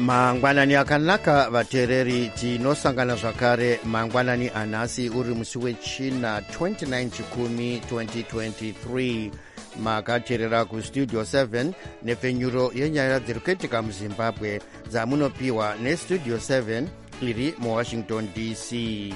mangwanani akanaka vateereri, tinosangana zvakare mangwanani anhasi uri musi wechina 29 chikumi 2023. makateerera kustudio 7 nepfenyuro yenyaya dziri kuitika muzimbabwe dzamunopiwa nestudio 7 iri muwashington dc.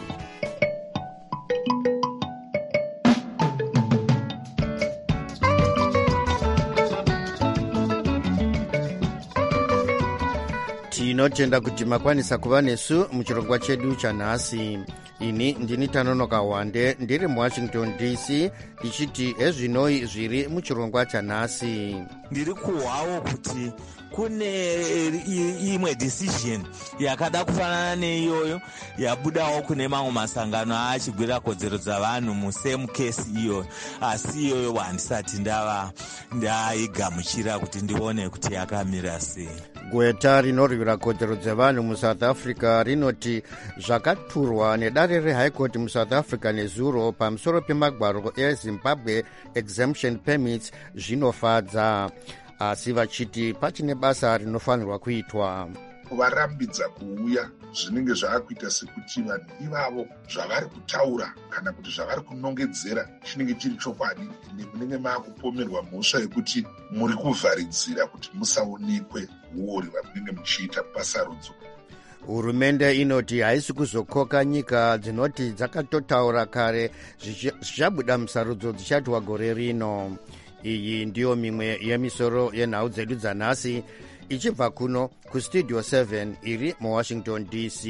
tinotenda kuti makwanisa kuva nesu muchirongwa chedu chanhasi. ini ndini Tanonoka Wande ndiri muwashington dc ndichiti ezvinoi zviri muchirongwa chanhasi. ndiri kuhwawo kuti kune imwe decision yakada kufanana neiyoyo yabudawo kune mamwe masangano achigwira kodzero dzavanhu musame case iyoyo, asi iyoyo handisati ndaigamuchira kuti ndione kuti yakamira sei. gweta rinorwira kodzero dzevanhu musouth africa rinoti zvakaturwa nedare rehigh court musouth africa nezuro pamusoro pemagwaro ezimbabwe exemption permits zvinofadza, asi vachiti pachine basa rinofanirwa kuitwa. varambidza kuuya zvinenge zvaakuita sekuti vanhu ivavo zvavari kutaura kana kuti zvavari kunongedzera chinenge chiri chokwadi, nemunenge maakupomerwa mhosva yekuti muri kuvharidzira kuti musaonekwe uori vamunenge muchiita pasarudzo. hurumende inoti haisi kuzokoka nyika dzinoti dzakatotaura kare zvichabuda musarudzo dzichatwa gore rino. iyi ndiyo mimwe yemisoro yenhau dzedu dzanhasi ichibva kuno kustudio 7 iri muwashington dc.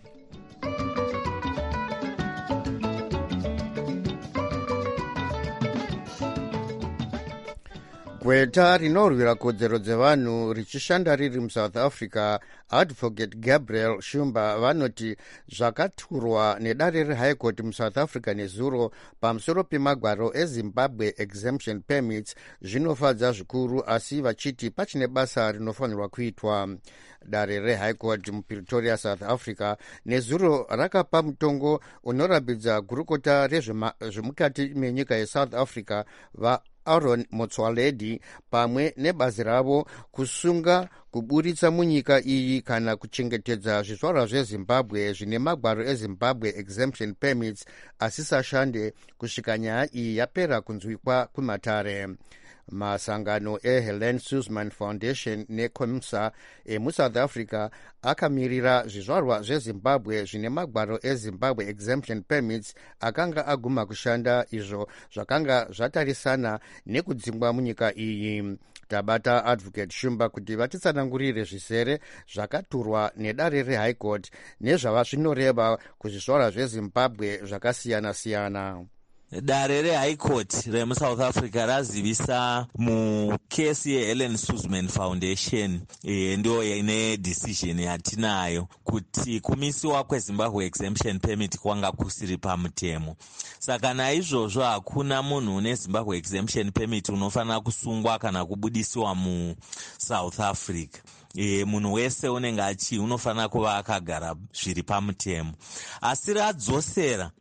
gweta rinorwira kodzero dzevanhu richishanda riri musouth africa advocate Gabriel Shumba vanoti zvakaturwa nedare rehigh court musouth africa nezuro pamusoro pemagwaro ezimbabwe exemption permits zvinofadza zvikuru, asi vachiti pachine basa rinofanirwa kuitwa. dare rehigh court mupretoria south africa nezuro rakapa mutongo unorambidza gurukota rezvemukati menyika yesouth africa Aaron Motsoaledi pamwe nebazi ravo kusunga kuburitsa munyika iyi kana kuchengetedza zvizvarwa zvezimbabwe zvine magwaro ezimbabwe exemption permits asisashande kusvika nyaya iyi yapera kunzwikwa kumatare. masangano eHelen Suzman Foundation neCOMSA emusouth africa akamirira zvizvarwa zvezimbabwe zvine magwaro ezimbabwe exemption permits akanga aguma kushanda, izvo zvakanga zvatarisana nekudzingwa munyika iyi. tabata advocate Shumba kuti vatitsanangurire zvisere zvakaturwa nedare rehigh court nezvava zvinoreva kuzvizvarwa zvezimbabwe zvakasiyana-siyana. dare rehigh court remusouth africa razivisa mukesi yeHelen Suzman Foundation ndio ine decision yatinayo kuti kumisiwa kwezimbabwe exemption permit kwanga kusiri pamutemo. saka naizvozvo hakuna munhu une zimbabwe exemption permit unofanira kusungwa kana kubudisiwa musouth africa. munhu wese unenge unofanira kuva akagara zviri pamutemo. asi radzosera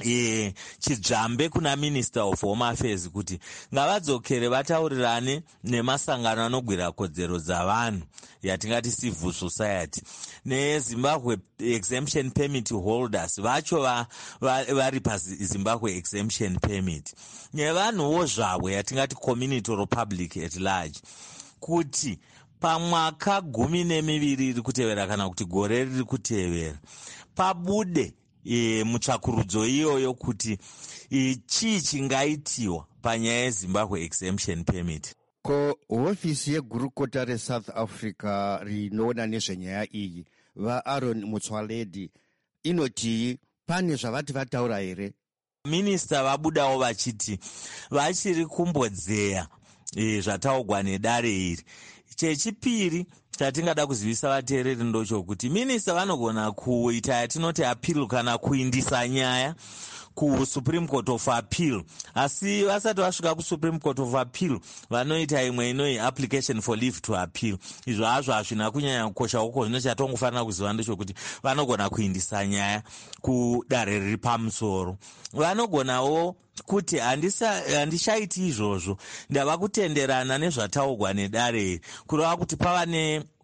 chidzvambe kuna minister of home affairs kuti ngavadzokere vataurirane nemasangano anogwira kodzero dzavanhu yatingati civil society nezimbabwe exemption permit holders vacho vari pazimbabwe exemption permit nevanhuwo zvavo yatingati community or public at large, kuti pamwaka 12 iri kutevera kana kuti gore riri kutevera pabude mutsvakurudzo iyoyo kuti chii chingaitiwa panyaya yezimbabwe exemption permit. ko hofisi yegurukota resouth africa rinoona nezvenyaya iyi vaAaron Motsoaledi inoti pane zvavati vataura here? minista vabudawo vachiti vachiri kumbodzeya zvataugwa nedare iri. chechipiri chatingada kuzivisa vateereri ndochokuti minista vanogona kuita yatinoti appeal kana kuindisa nyaya kusupreme court of appeal, asi vasati vasvika kusupreme court of appeal vanoita imwe inoi application for leave to appeal. izvo hazvo hazvina kunyanya kukosha uko, zvino chatongofanira kuziva ndechokuti vanogona kuindisa nyaya kudare riri pamusoro. vanogonawo kuti handishaiti izvozvo, ndava kutenderana nezvataugwa nedare kureva kuti pava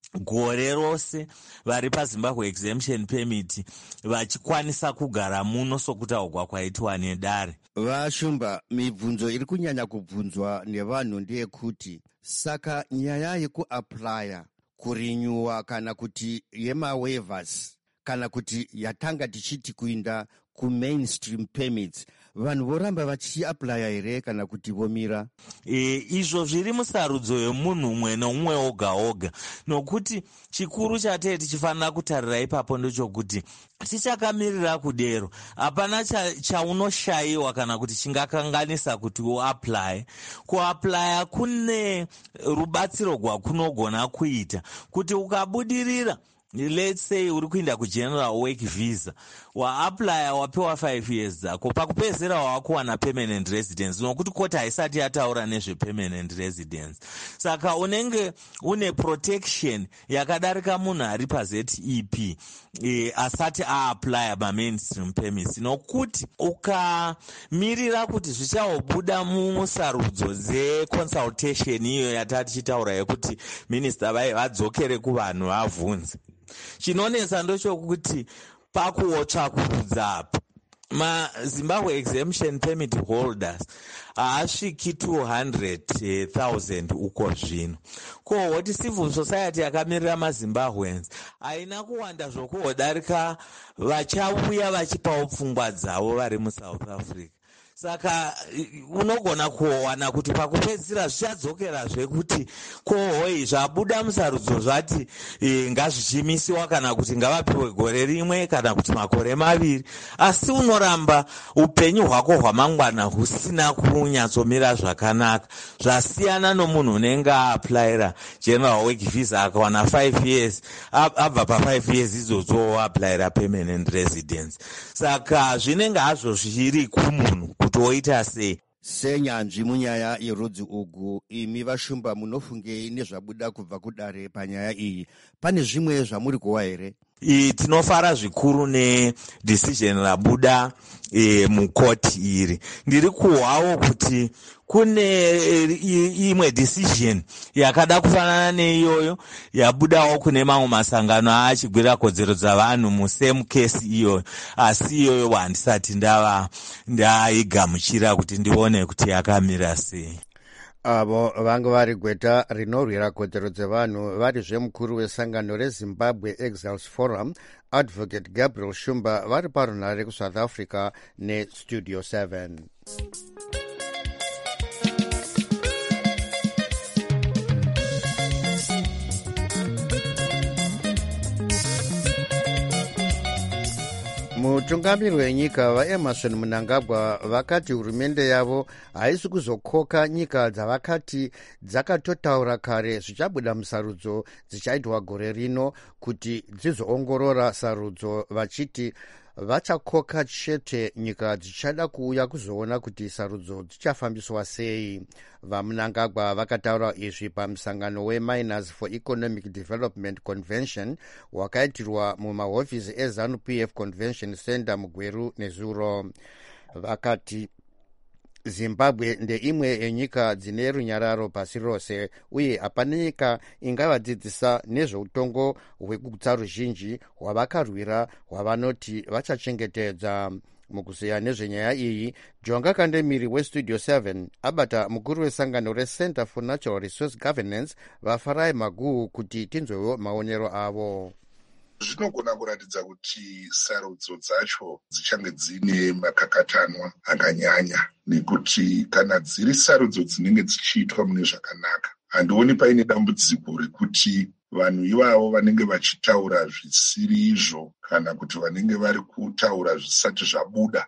gore rose vari pazimbabwe exemption permit vachikwanisa kugara muno sokutaurwa kwaitwa nedare. Vashumba, mibvunzo iri kunyanya kubvunzwa nevanhu ndeyekuti saka nyaya yekuaplya kurinyuwa kana kuti yemawaivers kana kuti yatanga tichiti kuinda kumainstream permits, vanhu voramba vachiaplya here kana kuti vomira? Izvo zviri musarudzo yemunhu umwe neumwe oga oga, nokuti chikuru chatee tichifanira kutarira ipapo ndechokuti tichakamirira kudero hapana chaunoshayiwa kana kuti chingakanganisa kuti uaplye. Kuaplya kune rubatsiro rwakunogona kuita kuti ukabudirira. Let's say uri kuinda kugeneral work visa, waaplya wapewa 5 years dzako, pakupedzisira wakuwana permanent residence, nokuti koti haisati yataura nezvepermanent residence. Saka unenge une protection yakadarika munhu ari paZEP asati aaplya mainstream permits, nokuti ukamirira kuti zvichaobuda musarudzo dzeconsultation iyo yatati chitaura yekuti minista vadzokere kuvanhu vabvunze, chinonesa ndochokuti pakuotsvakurudza apa maZimbabwe exemption permit holders haasviki 200,000 uko zvino. Ko what civil society yakamirira maZimbabweans haina kuwanda zvokuodarika vachauya vachipawo pfungwa dzavo vari muSouth Africa. Saka unogona kuwana kuti pakupedzisira zvichadzokerazve kuti kohoi zvabuda musarudzo zvati ngazvichimisiwa kana kuti ngavapiwe gore rimwe kana kuti makore maviri, asi unoramba upenyu hwako hwamangwana husina kunyatsomira zvakanaka, zvasiyana nomunhu unenge aaplyira general work visa akawana 5 years, abva pa5 years idzodzo aplyira permanent residence. Saka zvinenge hazvo zviri kumunhu kuti oita sei. Senyanzvi munyaya yerudzi ugu, imi vashumba munofungei nezvabuda kubva kudare panyaya iyi? Pane zvimwe zvamuri kuwa here? Tinofara zvikuru nedecision rabuda mukoti iri. Ndiri kuhwawo kuti kune imwe decision yakada kufanana neiyoyo yabudawo kune mamwe masangano achigwira kodzero dzavanhu musame case iyoyo, asi iyoyo handisati ndaigamuchira kuti ndione kuti yakamira sei. Avo vanga vari gweta rinorwira kodzero dzevanhu varizve mukuru wesangano reZimbabwe Exiles Forum, Advocate Gabriel Shumba, vari parunhare kuSouth Africa neStudio 7. Mutungamiri wenyika vaEmerson Mnangagwa vakati hurumende yavo haisi kuzokoka nyika dzavakati dzakatotaura kare zvichabuda musarudzo dzichaitwa gore rino kuti dzizoongorora sarudzo, vachiti vachakoka chete nyika dzichada kuuya kuzoona kuti sarudzo dzichafambiswa sei. VaMnangagwa vakataura izvi pamusangano weMiners for Economic Development Convention wakaitirwa mumahofisi eZANU-PF Convention Center muGweru nezuro. Vakati Zimbabwe ndeimwe yenyika dzine runyararo pasi rose, uye hapana nyika ingavadzidzisa nezveutongo hwekutsa ruzhinji hwavakarwira hwavanoti vachachengetedza. Mukuziya nezvenyaya iyi, Jonga Kandemiri weStudio 7 abata mukuru wesangano reCenter for Natural Resource Governance vaFarai Maguhu kuti tinzwewo maonero avo. Zvinogona kuratidza kuti sarudzo dzacho dzichange dzine makakatanwa akanyanya, nekuti kana dziri sarudzo dzinenge dzichiitwa mune zvakanaka, handioni paine dambudziko rekuti vanhu ivavo vanenge vachitaura zvisiri izvo kana kuti vanenge vari kutaura zvisati zvabuda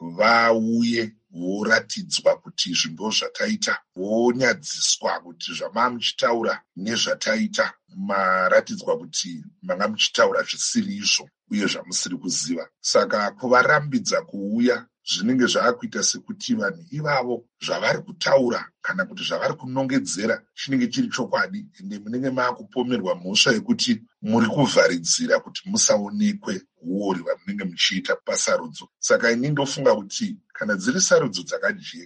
vauye voratidzwa kuti izvi ndo zvataita, vonyadziswa kuti zvamanga muchitaura nezvataita maratidzwa kuti manga muchitaura zvisiri izvo uye zvamusiri kuziva. Saka kuvarambidza kuuya zvinenge zvaakuita sekuti vanhu ivavo zvavari kutaura kana kuti zvavari kunongedzera chinenge chiri chokwadi, ende munenge maakupomerwa mhosva yekuti muri kuvharidzira kuti musaonekwe uori vamunenge muchiita pasarudzo. Saka ini ndofunga kuti kana dziri sarudzo dzakajeka,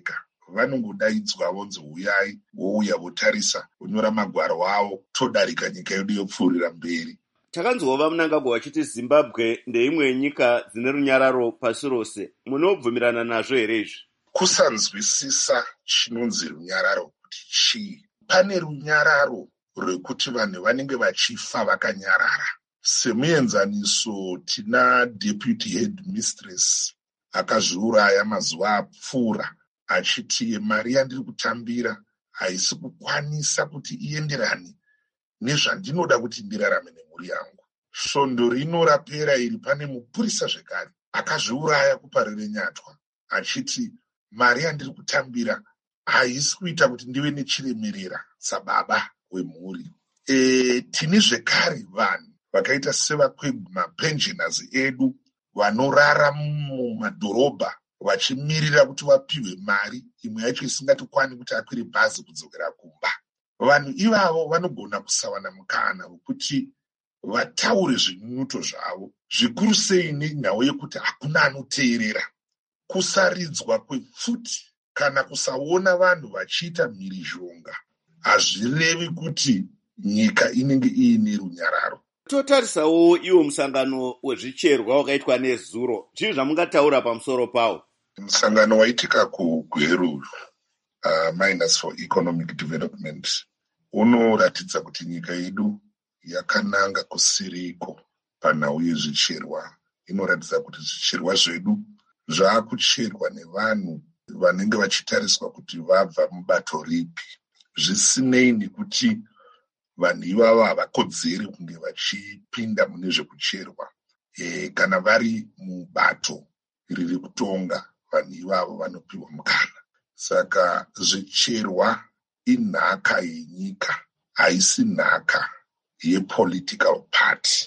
vanongodaidzwa vonzi uyai, wouya votarisa, vonyora magwaro avo, todarika nyika yedu yopfuurira mberi. Takanzwa Mnangagwa vachiti Zimbabwe ndeimwe yenyika dzine runyararo pasi rose. Munobvumirana nazvo here izvi? Kusanzwisisa chinonzi runyararo kuti chii. Pane runyararo rwekuti vanhu vanenge vachifa vakanyarara. Semuenzaniso tina deputy head mistress akazviuraya mazuva apfuura achiti mari yandiri kutambira haisi kukwanisa kuti ienderane nezvandinoda kuti ndirarame nemhuri yangu. Svondo rino rapera iri pane mupurisa zvekare akazviuraya kuparire nyatwa achiti mari yandiri kutambira haisi kuita kuti ndive nechiremerera sababa wemhuri. Tini zvekare vanhu vakaita sevamapensioners edu vanorara mumadhorobha vachimirira kuti vapiwe mari, imwe yacho isingatokwani kuti akwire bhazi kudzokera kumba. Vanhu ivavo vanogona kusawana mukana wekuti vataure zvinyunyuto zvavo, zvikuru sei nenyaya yekuti hakuna anoteerera. Kusaridzwa kwepfuti kana kusaona vanhu vachiita mhirizhonga hazvirevi kuti nyika inenge iine runyararo. Totarisawo iwo musangano wezvicherwa wakaitwa nezuro. Chii zvamungataura pamusoro pawo? Musangano waitika kuGweru, Miners for Economic Development, unoratidza kuti nyika yedu yakananga kusiriko panhau yezvicherwa. Inoratidza kuti zvicherwa zvedu zvaakucherwa nevanhu vanenge vachitariswa kuti vabva mubato ripi, zvisinei nekuti vanhu ivavo havakodzeri kunge vachipinda mune zvekucherwa. Kana vari mubato riri kutonga, vanhu ivavo vanopiwa mukana. Saka zvicherwa inhaka yenyika, haisi nhaka yepolitical party.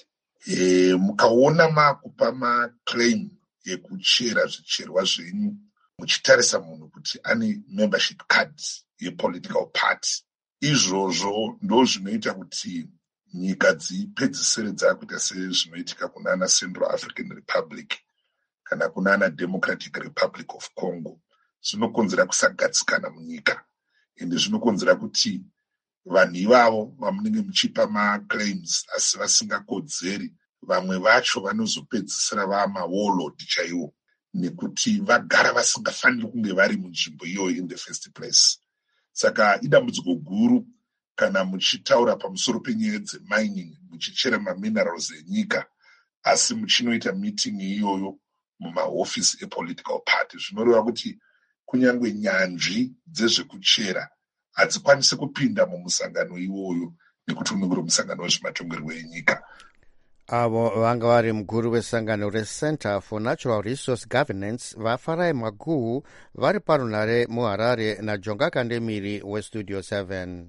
Mukaona makupa maclaim yekuchera zvicherwa zvenyu, muchitarisa munhu kuti ane membership card yepolitical party, izvozvo ndo zvinoita kuti nyika dzipedzisire dzakuita sezvinoitika kunana Central African Republic kana kunana Democratic Republic of Congo. Zvinokonzera kusagatsikana munyika, ende zvinokonzera kuti vanhu ivavo vamunenge muchipa maclaims asi vasingakodzeri, vamwe vacho vanozopedzisira vamawarlord chaiwo, nekuti vagara vasingafaniri kunge vari munzvimbo iyoyo in the first place. Saka idambudziko guru kana muchitaura pamusoro penyaya dzemining, muchichera maminerals enyika, asi muchinoita meeting iyoyo mumahofisi epolitical party. Zvinoreva kuti kunyange nyanzvi dzezvekuchera hadzikwanisi kupinda mumusangano iwoyo nekuti unenge uri musangano wezvematongerwo enyika. Avo vanga vari mukuru wesangano reCenter for Natural Resource Governance vaFarai Maguhu vari parunhare muHarare naJonga Kandemiri weStudio 7.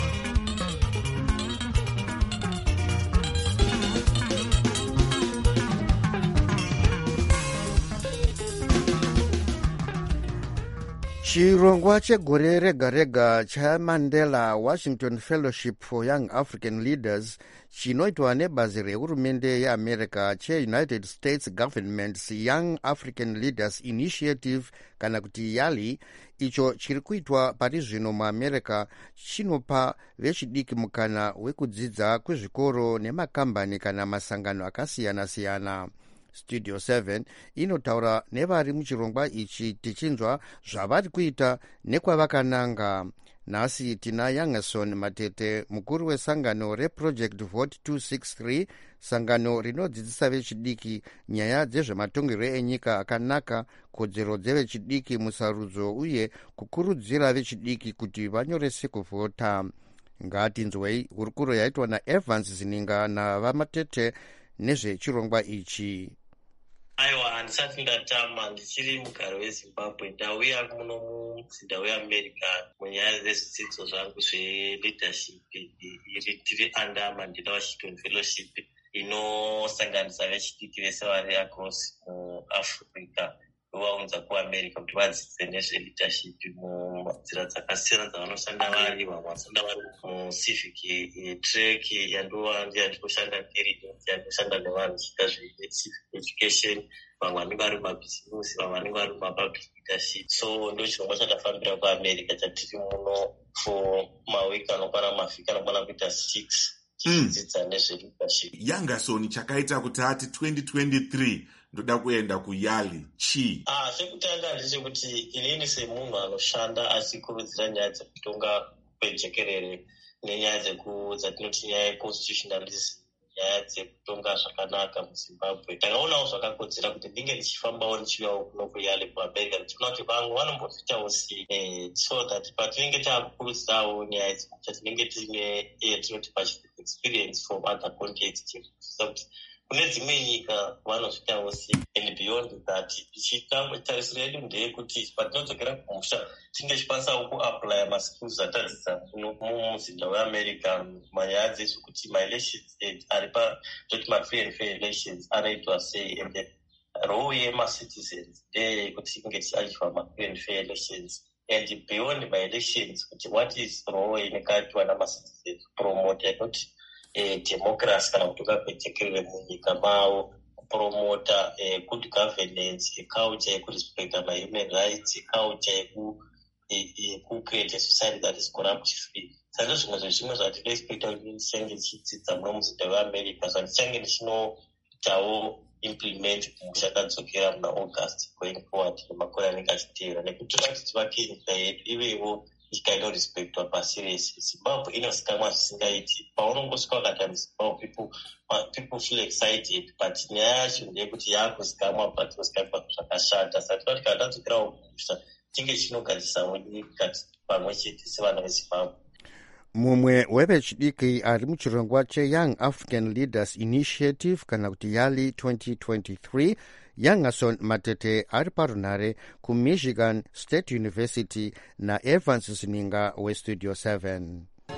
Chirongwa chegore rega rega chaMandela Washington Fellowship for Young African Leaders chinoitwa nebazi rehurumende yeAmerica cheUnited States Government's Young African Leaders Initiative kana kuti YALI, icho chiri kuitwa pari zvino muAmerica, chinopa vechidiki mukana wekudzidza kuzvikoro nemakambani kana masangano akasiyana-siyana. Studio 7 inotaura nevari muchirongwa ichi tichinzwa zvavari kuita nekwavakananga. Nhasi tina Yangerson Matete, mukuru wesangano reProject Vote 263, sangano rinodzidzisa vechidiki nyaya dzezvematongerwo enyika akanaka, kodzero dzevechidiki musarudzo uye kukurudzira vechidiki kuti vanyorese kuvhota. Ngatinzwei hurukuro yaitwa naEvans Zininga navamatete nezvechirongwa ichi. Aiwa, handisati ndatama, ndichiri mugare weZimbabwe. Ndauya muno muzinda weAmerica munyaya dzezvidzidzo zvangu zveleadership. Iri tiri under Mandela Washington Fellowship inosanganisa vechidiki vese vari across muAfrica. vaunza kuamerica kuti vadzidze nezveleadership munzira dzakasiyana dzavanoshanda vari. Vamwe vanoshanda vari mucivic track yandinoshanda yandinoshanda nevanhu chiita zvecivic education, vamwe vanenge vari mumabhizimusi, vamwe vanenge vari mumapublic leadership. So ndo chirongwa chatafambira kuamerica chatiri muno for mawiki anokwana mavhiki anokwana kuita 6 chichidzidza nezveleadership. Youngerson chakaita kuti ati 2023 ndoda kuenda kuyali chi chekutanga ndechekuti inini semunhu anoshanda achikurudzira nyaya dzekutonga kwejekerere nenyaya dzatinoti nyaya yeconstitutionalism, nyaya dzekutonga zvakanaka muzimbabwe, takaonawo zvakakodzera kuti ndinge ndichifambawo ndichiuyawo kuno kuyali kuamerica ndichiona kuti vamwe vanombozviitawo sei, so that patinenge takukurudzirawo nyaya dzatinenge tinoti experience from other contexts kuti kune dzimwe nyika vanozvitawo sei. And beyond that, tarisiro yedu ndeyekuti patinodzokera kumusha tinge tichikwanisawo kuapply maskills atadzidza mumuzinda weamerica manyaya dzezvekuti maelections ari patoti mafree and fair elections anoitwa sei, and the role yemacitizens ndeyekuti tinge tichiachiva mafree and fair elections. And beyond maelections, kuti what is role inekaitwa namacitizens promote yakoti democracy kana kutonga kwejekerere munyika mavo, kupromota good governance, culture yekurespecta mahuman rights, culture yekucreate a society that is corrupt free. Saka zvimwe zvezvimwe zvatinoexpecta kuti ndichange ndichidzidza muno muzinda weamerica zvandichange ndichinoitawo implement muchakadzokera muna August going forward nemakore anenge achiteera, nekuti toda kuti tivake nyika yedu ivewo nyika inorespektwa pasi rese. Zimbabwe inozikamwa zvisingaiti. Paunongosvika wakati Zimbabwe people feel excited, but nyaya yacho ndeyekuti yakuzikamwa but inozikamwa zvakashata. Saka tinoti kana tadzokerawo kumusha tinge chinogadzisawo nyika pamwe chete sevana vezimbabwe. Mumwe wevechidiki ari muchirongwa cheYoung African Leaders Initiative kana kuti YALI 2023, Youngerson Matete ari parunhare kuMichigan State University naEvans Zininga weStudio 7.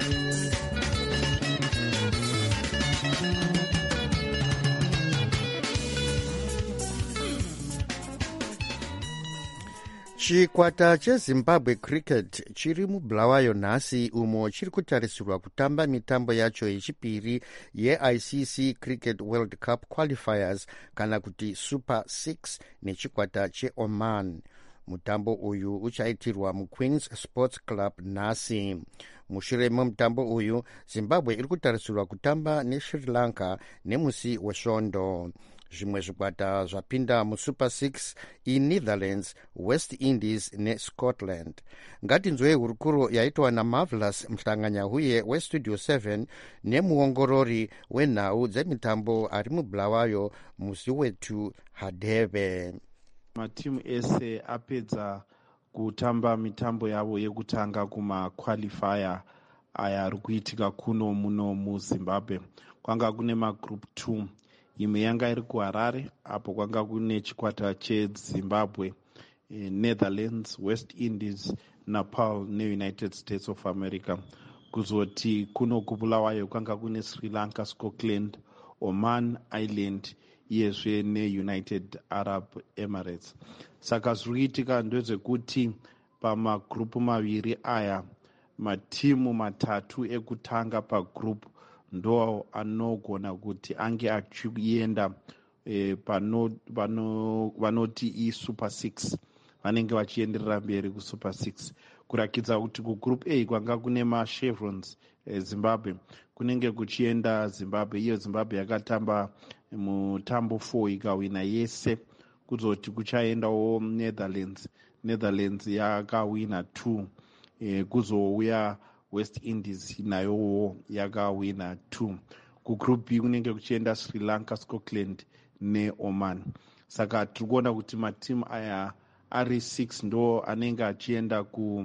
Chikwata cheZimbabwe Cricket chiri muBulawayo nhasi umo chiri kutarisirwa kutamba mitambo yacho yechipiri yeICC Cricket World Cup Qualifiers kana kuti Super 6 nechikwata cheOman. Mutambo uyu uchaitirwa muQueen's Sports Club nhasi. Mushure memutambo uyu Zimbabwe iri kutarisirwa kutamba neSri Lanka nemusi wesvondo. Zvimwe zvikwata zvapinda muSuper 6 iNetherlands, West Indies neScotland. Ngatinzwei hurukuro yaitwa naMarvelous Mhlanganyahuye weStudio 7 nemuongorori wenhau dzemitambo ari muBulawayo musi wetu Hadebe. Matimu ese apedza kutamba mitambo yavo yekutanga kumaqualifier aya ari kuitika kuno muno muZimbabwe. Kwanga kune magroup 2, imwe yanga iri kuHarare apo kwanga kune chikwata cheZimbabwe, Netherlands, West Indies, Nepal neUnited States of America. Kuzoti kuno kuBulawayo kwanga kune Sri Lanka, Scotland, Oman Island iyezve neUnited Arab Emirates. Saka zviri kuitika ndezvekuti pamagrupu maviri aya matimu matatu ekutanga pagrupu ndo anogona kuti ange achienda vanoti iSuper 6 vanenge vachienderera mberi kuSuper 6, kurakidza kuti kugroup A kwanga kune machevrons Zimbabwe kunenge kuchienda Zimbabwe. Iyo Zimbabwe yakatamba mutambo 4 ikawina yese. Kuzoti kuchaendawo Netherlands yakawina 2, kuzouya West Indies nayowo yakawina 2. Kugroup B kunenge kuchienda Sri Lanka, Scotland neOman. Saka tiri kuona kuti matimu aya ari 6 ndo anenge achienda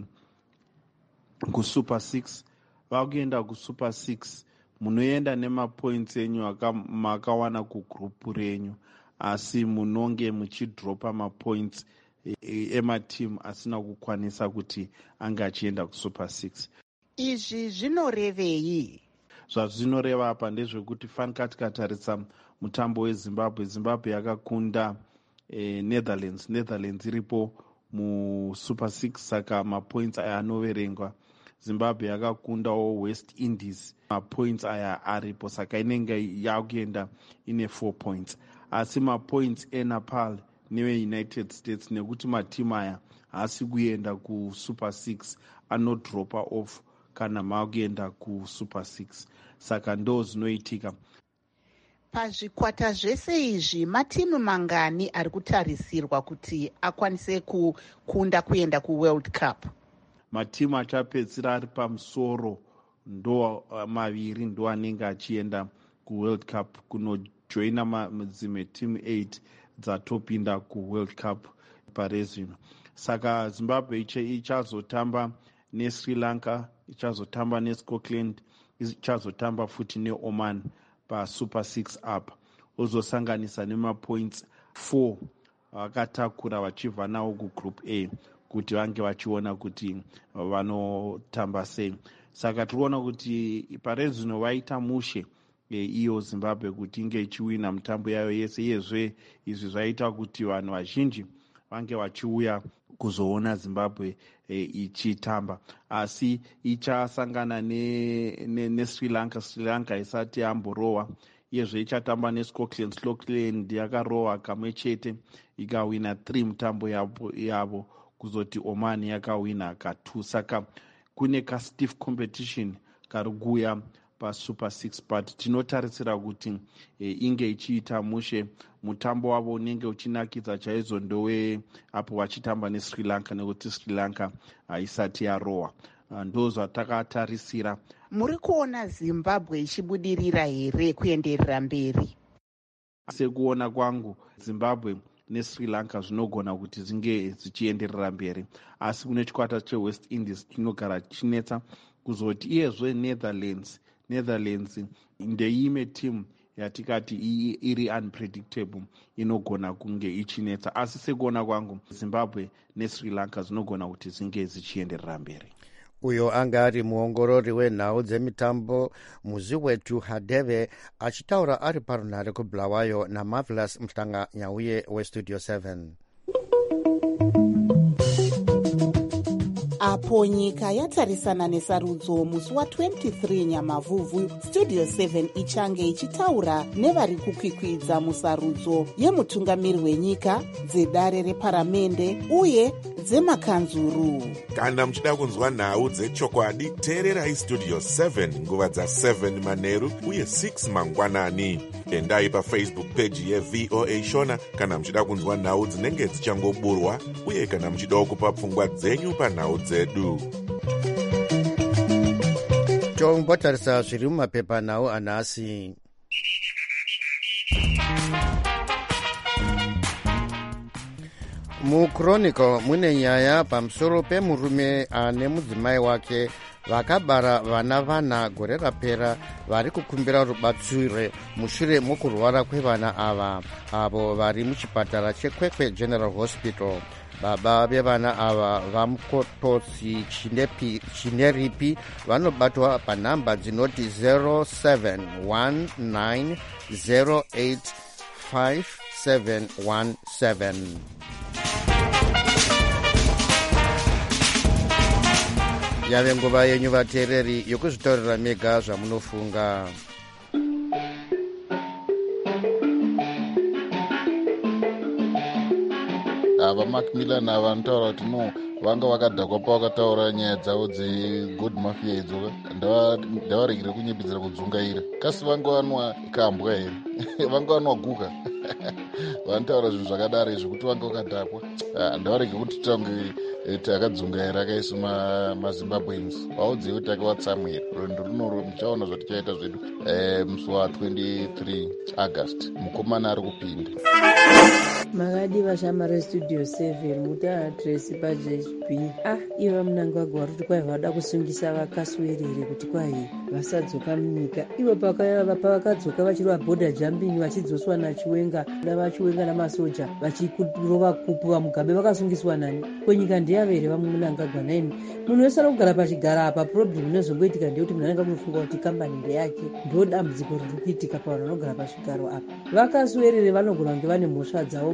kuSuper 6. Vakuenda kuSuper 6 munoenda nemapoints enyu makawana kugrupu renyu, asi munonge muchidropa mapoints ematimu asina kukwanisa kuti ange achienda kuSuper 6. Izvi zvinorevei? Zvazvinoreva apa ndezvekuti fanika tikatarisa mutambo weZimbabwe, Zimbabwe yakakunda Netherlands iripo musuper 6, saka mapoints aya anoverengwa. Zimbabwe yakakundawo West Indies, mapoints aya aripo, saka inenge yakuenda ine 4 points. Asi mapoints eNepal neweUnited States, nekuti matimu aya haasi kuenda kusuper 6, anodropa off kana makuenda kusuper 6, saka ndo zvinoitika. Pazvikwata zvese izvi matimu mangani ari kutarisirwa kuti akwanise kukunda kuenda kuWorld Cup? Matimu achapedzisira ari pamusoro ndo maviri ndo anenge achienda kuWorld Cup kunojoina dzimwe timu 8 dzatopinda kuWorld Cup parezvino. Saka Zimbabwe ichazotamba neSri Lanka, ichazotamba neScotland, ichazotamba futi neOman pasuper 6 apa, ozosanganisa nemapoints 4 vakatakura vachibva nawo kugroup A kuti vange vachiona kuti vanotamba sei. Saka tiriona kuti parezvino vaita mushe iyo Zimbabwe kuti inge ichiwina mitambo yayo yese. Iyezve izvi zvaita kuti vanhu vazhinji vange vachiuya kuzoona Zimbabwe ichitamba, asi ichasangana neSri Lanka. Sri Lanka isati yamborowa. Iyezve ichatamba neScotland. Scotland yakarowa kamwe chete ikawina 3 mitambo yavo, kuzoti Oman yakawina ka2. Saka kune stiff competition kari kuuya pasuper 6, but tinotarisira kuti inge ichiita mushe. Mutambo wavo unenge uchinakidza chaizvo ndowe apo vachitamba neSri Lanka, nekuti Sri Lanka haisati yarowa. Ndo zvatakatarisira. Muri kuona Zimbabwe ichibudirira here kuenderera mberi? Sekuona kwangu Zimbabwe neSri Lanka zvinogona kuti zinge zichienderera mberi, asi kune chikwata cheWest Indies chinogara chinetsa, kuzoti iyezve Netherlands ndeimwe timu yatikati iri unpredictable, inogona kunge ichinetsa, asi sekuona kwangu Zimbabwe neSri Lanka zvinogona kuti zinge zichienderera mberi. Uyo anga ari muongorori wenhau dzemitambo muzi wetu Hadebe achitaura ari parunhare kuBulawayo naMarvelous Mhlanga-Nyauye weStudio 7. Apo nyika yatarisana nesarudzo musi wa23 Nyamavhuvhu, Studio 7 ichange ichitaura nevari kukwikwidza musarudzo yemutungamiri wenyika, dzedare reparamende uye dzemakanzuru. Kana muchida kunzwa nhau dzechokwadi, teererai Studio 7 nguva dza7 manheru uye 6 mangwanani. Endai paFacebook page yeVOA Shona kana muchida kunzwa nhau dzinenge dzichangoburwa, uye kana muchida kupa pfungwa dzenyu panhau dzedu. Tombotarisa zviri mumapepanhau anhasi. MuChronicle mune nyaya pamusoro pemurume ane mudzimai wake vakabara vana gore rapera vari kukumbira rubatsiro mushure mokurwara kwevana ava, avo vari muchipatara cheKwekwe General Hospital. Baba vevana ava vaMukototsi Chineripi vanobatwa panhamba dzinoti 0719085717. Yave nguva yenyu vateereri yokuzvitaurira mega zvamunofunga. Ava Macmillan ava vanotaura kuti no vanga vakadhakwa pavakataura nyaya dzavo dzegold mafia idzoka, ndavaregere kunyembidzira kudzungaira. Kasi vanga vanwa kambwa here? Vanga vanwa guka? Vanotaura zvinhu zvakadaro izvi kuti vanga vakadhakwa. Ndavarege kuti tange takadzungaira akaisi maZimbabweans. Vaudziwe kuti takavatsamwira. Rwendo runoro muchaona zvatichaita zvedu musi wa23 August. Mukomana ari kupinda. Makadiva shamari Studio 7 muta Tracy PaJHB. Iva Mnangagwa kuti kwai vada kusungisa vakaswerere kuti kwai vasadzoka munyika. Ivo pavakadzoka vachiri vabhodha jumping vachidzoswa naChiwenga navaChiwenga namasoja vachikurova kupuva mugabe vakasungiswa nani? Kwenyika ndeyavere vamwe Mnangagwa naini. Munhu wese anogara pachigara apa, problem inozongoitika ndeyekuti munhu anenge akufunga kuti kambani ndeyake. Ndo dambudziko riri kuitika pavanhu vanogara pachigaro apa. Vakaswerere vanogona kunge vane mhosva dzavo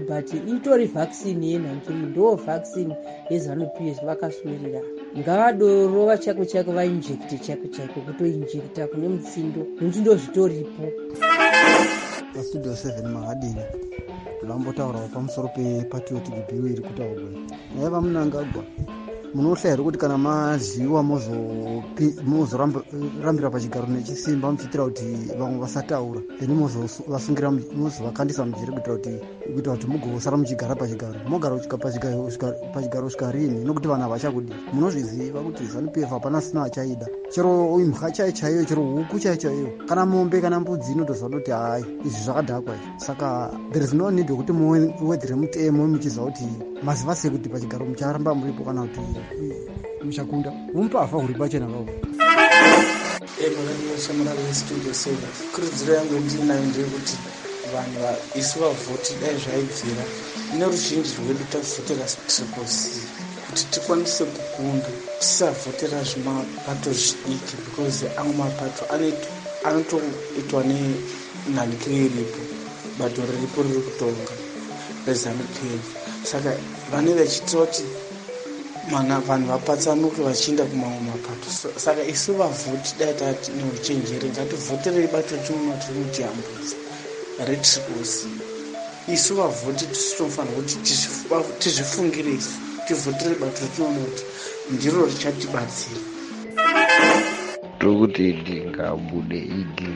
but itori vaccine yenhangiri ndo vaccine yeZANU-PF vakaswirira. Ngavadorova chako chako vainjekte chako chako kutoinjekta kune mutsindo nokuti ndo zvitoripo. Pastudio 7 mahadini lambotaurawo pamusoro pepatriotic bill iri kutaurwa naiva munangagwa munohlayira kuti kana maziwa mozorambira pachigaro nechisimba muchiitira kuti vamwe vasataura then mozovasungira mozovakandisa mujeri kuitira kuti mugosara muchigara pachigaro mogara pachigaro svikarini nokuti vanhu havachakudi. Munozviziva kuti ZANU-PF hapana sina achaida, chero imha chaiyo chero huku chaiyo kana mombe kana mbudzi inotoziva kuti hai izvi zvakadhakwa izvi. Saka there is no need wekuti muwedzere mutemo muchiziva kuti maziva sei kuti pachigaro mucharamba muripo kana kuti muchakunda mumpafa uri pachena vavo. Munashamurari westudio 7 kurudziro yangu ndinayo ndeyekuti vanhu isu vavhoti dai zvaibvira ine ruzhinji rwedu tavhotera triplec kuti tikwanise kukunda tisavhotera zvimapato zvidiki because amwe mapato anotoitwa nenhanikire iripo bato riripo riri kutonga reZANU-PF. Saka vane vachiitira kuti vanhu vapatsanuke vachienda kumamwe mapato. Saka isu vavhoti dai tati neuchenjeri ngativhoterei bato rinoti rinotiyambudza retriplec. Isu vavhoti tisitofanira kuti tizvifungire isu tivhotere bato ritinoona kuti ndiro richatibatsira. Tokuti idingabude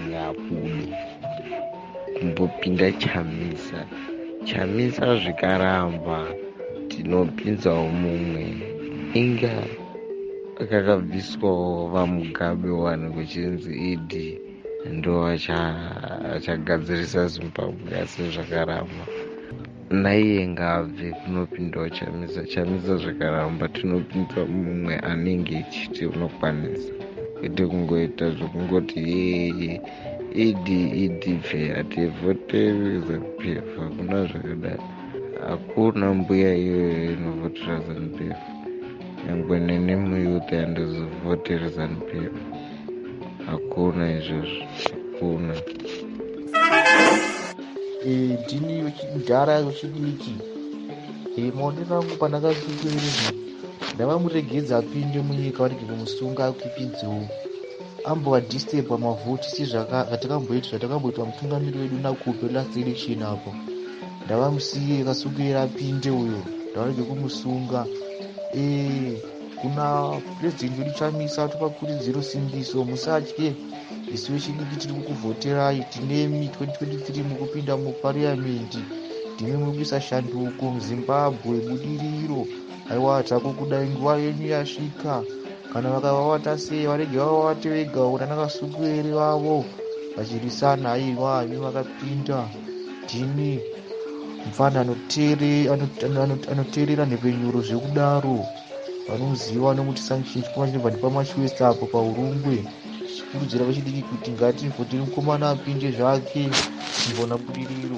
kumbopinda chamisa zvikaramba tinopinzawo mumwe inga kakabviswawo vamugabe wani kuchinzi idi ndo achagadzirisa Zimbabwe asi zvakaramba naiye ngabve kunopindawo chamisa zvakaramba tinopinza mumwe anenge ichiti unokwanisa kwete kungoita zvokungoti yeye idi pfe hativhoteri ZANU-PF hakuna zvakadaro. Hakuna mbuya iyoyo inovhotera ZANU-PF, nyangwe nene muyuthi handizovhoteri ZANU-PF. Hakuna izvozvo, hakuna. Ndini wechidhara wechidiki maonero angu pandakasvikeyo ndavamuregedza apinde munyika varege kumusunga akipidzewo ambova disturba mavhoti si zvatakamboitwa mutungamiri wedu nakupe last election apo ndavamusiye kasungirira apinde uyo ndavarege kumusunga. Kuna president wedu Chamisa topakurudziro simbiso musatye isu vechidiki tiri kukuvhoterai tinemi 2023 mukupinda muparliament ndimi mukuisa shanduko muZimbabwe budiriro. Aiwa tako kudai nguva yenyu yasvika kana vakavavata sei varege vavavate vega kuti anakasungwere vavo vachirisana. Aiwa imi vakapinda ndimi mufana anoteerera nhepenyuro zvekudaro vanoziva nokuti sanction chikoma chinobva ndipamachwest apo paurungwe tichikurudzira vechidiki kuti ngativhoteri mukomana apinde zvake mbona budiriro.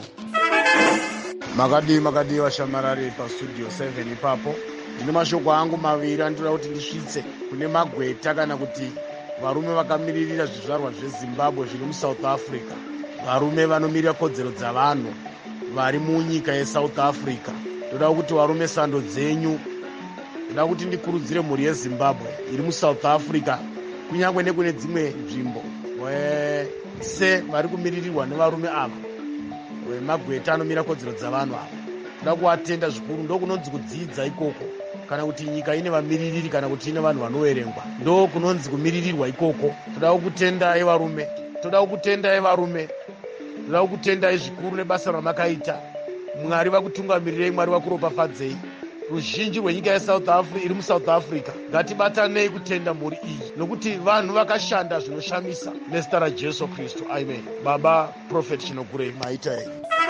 makadi vashamarari pastudio 7 ipapo ndine mashoko angu maviri andinoda kuti ndisvitse kune magweta kana kuti varume vakamiririra zvizvarwa zveZimbabwe zviri muSouth Africa, varume vanomirira kodzero dzavanhu vari munyika yeSouth Africa. Ndoda kuti varume sando dzenyu, ndoda kuti ndikurudzire mhuri yeZimbabwe iri muSouth Africa kunyange nekune dzimwe nzvimbo se vari kumiririrwa nevarume ava magweta anomira kodzero dzavanhu ava. Ndoda kuvatenda zvikuru, ndokunonzi kudzidza ikoko kana kuti nyika ine vamiririri kana kuti ine vanhu vanoverengwa ndo kunonzi kumiririrwa ikoko. Toda kukutendai varume, toda kukutendai varume, toda kukutendai zvikuru nebasa ramakaita. Mwari vakutungamirirei, Mwari vakuropafadzei. Ruzhinji rwenyika iri muSouth Africa ngatibatanei kutenda mhuri iyi nokuti vanhu vakashanda zvinoshamisa nezita raJesu Kristu. Amen. Baba Prophet Chinogurei maitai.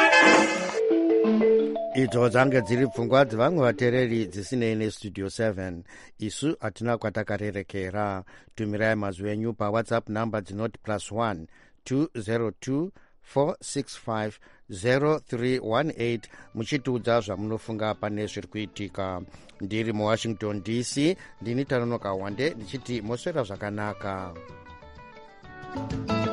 Idzo dzange dziri pfungwa dzevamwe vateereri dzisinei nestudio 7. Isu hatina kwatakarerekera. Tumirai mazwi enyu paWhatsApp namba dzinoti +1 202 465 0318 muchitiudza zvamunofunga pane zviri kuitika. Ndiri muWashington DC, ndini Tanonoka Wande ndichiti moswera zvakanaka.